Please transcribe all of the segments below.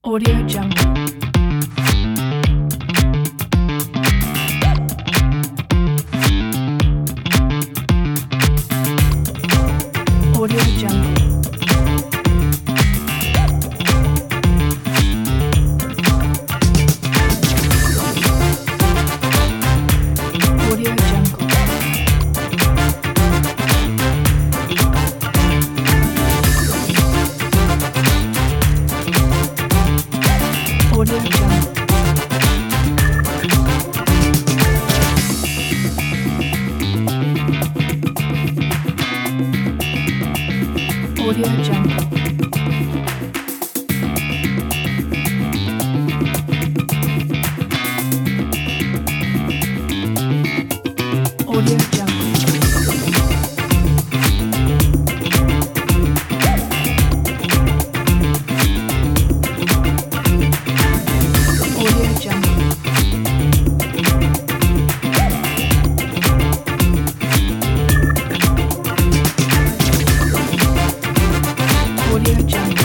Audio Jungle. Audio Jungle. Audio Jungle. Audio Jungle. Audio Jungle. Audio Jungle. Audio Jungle. Audio Jungle.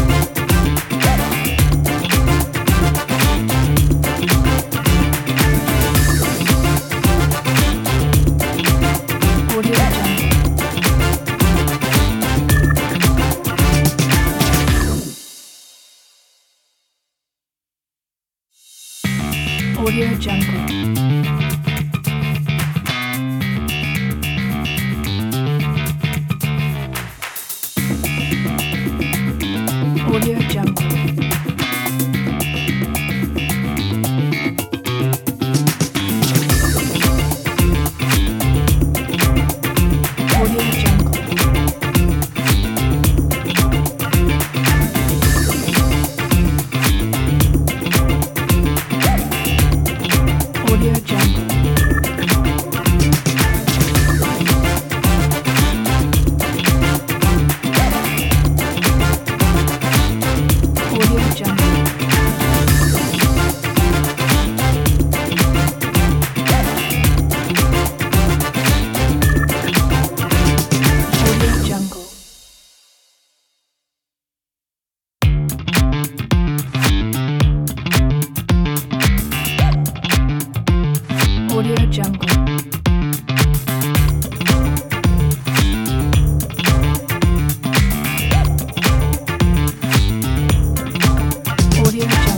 Audio Jungle. Audio Jungle. Audio Jungle. Audio Jungle. Audio Jungle. Audio Jungle. Audio Jungle. Audio Jungle. Audio Jungle.